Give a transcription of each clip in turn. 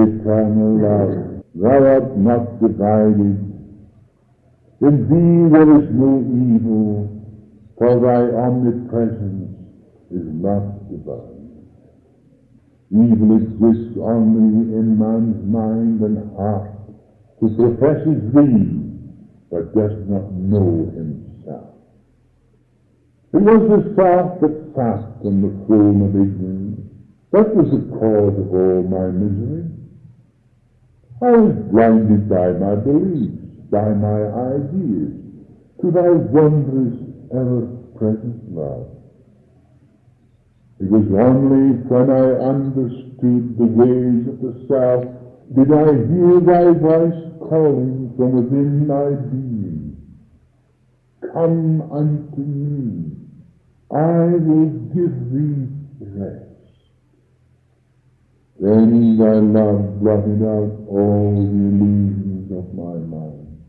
eternal love, thou art not divided. In thee there is no evil, for thy omnipresence is not divided. Evil exists only in man's mind and heart, who professes thee, but does not know himself. It was the self that sat on the throne of ignorance. That was the cause of all my misery. I was blinded by my beliefs, by my ideas, to thy wondrous, ever-present love. It was only when I understood the ways of the self did I hear thy voice calling from within my being. Come unto me, I will give thee rest. Then thy love blotted out all the illusions of my mind.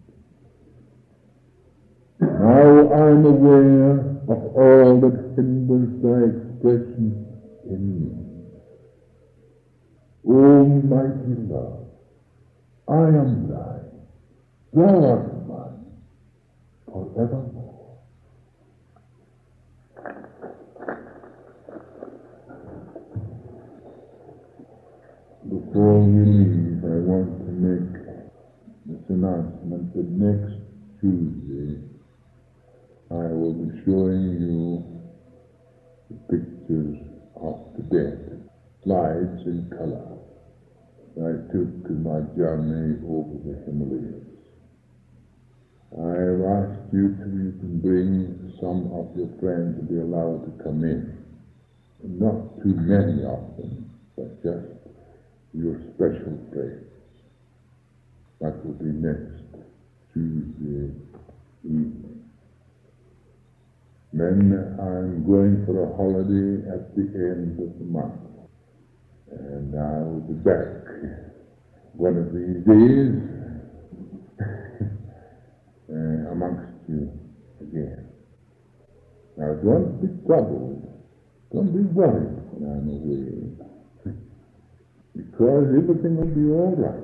Now I am aware of all that hinders thy expression in me. O mighty love, I am thine, thou art mine, forevermore. Before we leave, I want to make this announcement that next Tuesday I will be showing you the pictures of the dead, slides in color that I took in my journey over the Himalayas. I have asked you to bring some of your friends to be allowed to come in. Not too many of them, but just your special friends. That will be next Tuesday evening. Then I'm going for a holiday at the end of the month. And I will be back one of these days amongst you again. Now don't be troubled, don't be worried when I'm away, because everything will be all right.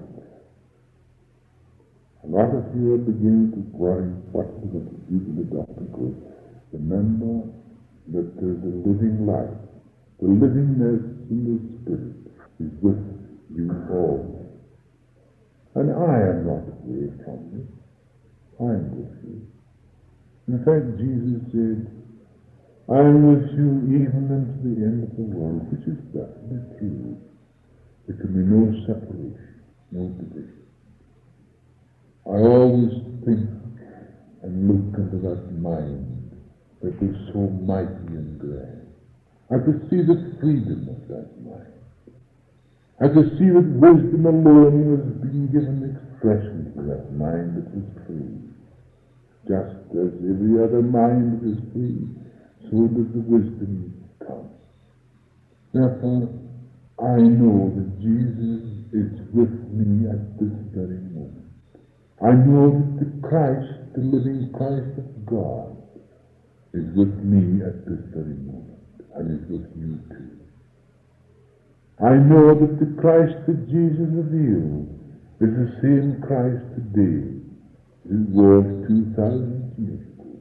A lot of you are beginning to worry what we're going to do to the doctor goes. Remember that there's a living life. The livingness in the Spirit is with you all. And I am not away from you. I am with you. In fact, Jesus said, I am with you even unto the end of the world, which is certainly true. There can be no separation, no division. I always think and look into that mind that is so mighty and grand. I could see the freedom of that mind. I could see that wisdom alone was being given expression to that mind that was free. Just as every other mind is free, so does the wisdom come. Therefore, I know that Jesus is with me at this very moment. I know that the Christ, the living Christ of God, is with me at this very moment, and is with you too. I know that the Christ that Jesus revealed is the same Christ today as it was 2,000 years ago.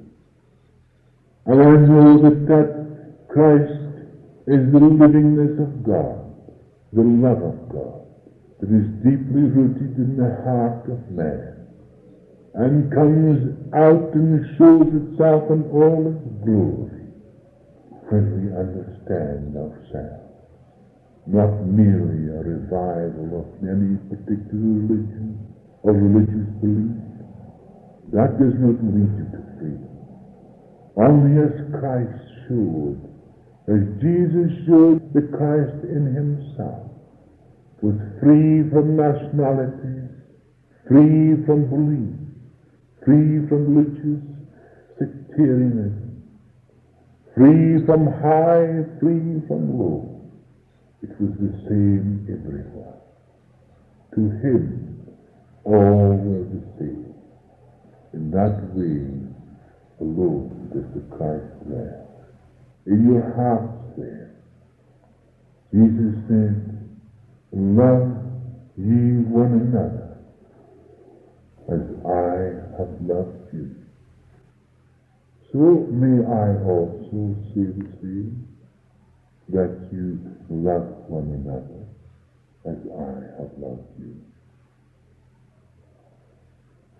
And I know that that Christ is the livingness of God, the love of God, that is deeply rooted in the heart of man, and comes out and shows itself in all its glory when we understand ourselves. Not merely a revival of any particular religion or religious belief. That does not lead you to freedom. Only as Christ showed, as Jesus showed the Christ in himself, was free from nationalities, free from belief, free from religious sectarianism, free from high, free from low. It was the same everywhere. To him, all were the same. In that way alone does the Christ dwell. In your hearts there. Jesus said, love ye another as I have loved you. So may I also say the same, that you love one another as I have loved you.